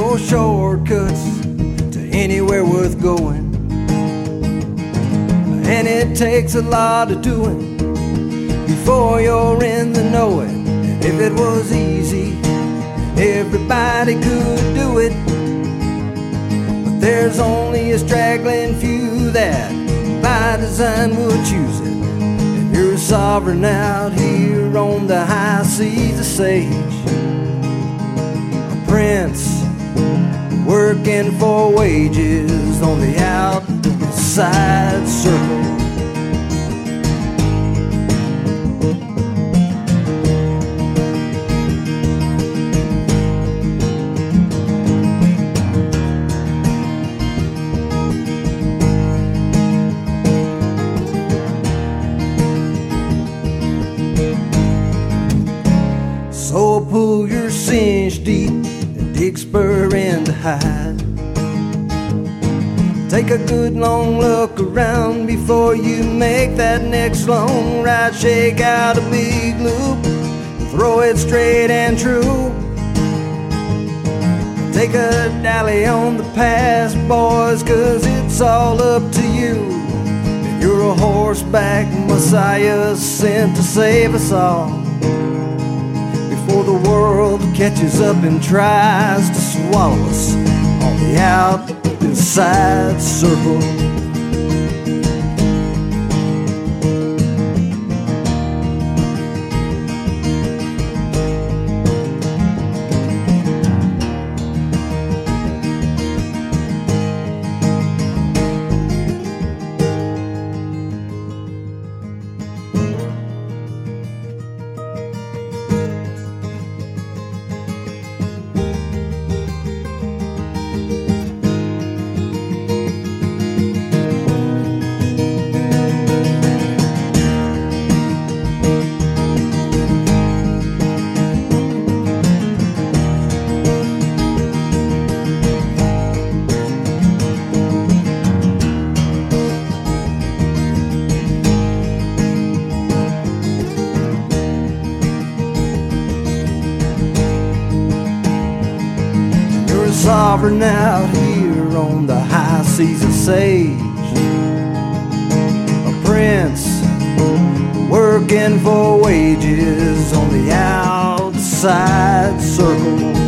no shortcuts to anywhere worth going, and it takes a lot of doing before you're in the knowing. And if it was easy, everybody could do it, but there's only a straggling few that by design would choose it. And you're a sovereign out here on the high seas of sage, a prince working for wages on the outside circle. So pull your cinch deep and dig spur in the hide. Take a good long look around before you make that next long ride. Shake out a big loop, throw it straight and true. Take a dally on the pass, boys, 'cause it's all up to you. And you're a horseback messiah sent to save us all before the world catches up and tries to swallow us on the outside circle. Sovereign out here on the high seas of sage, a prince working for wages on the outside circle.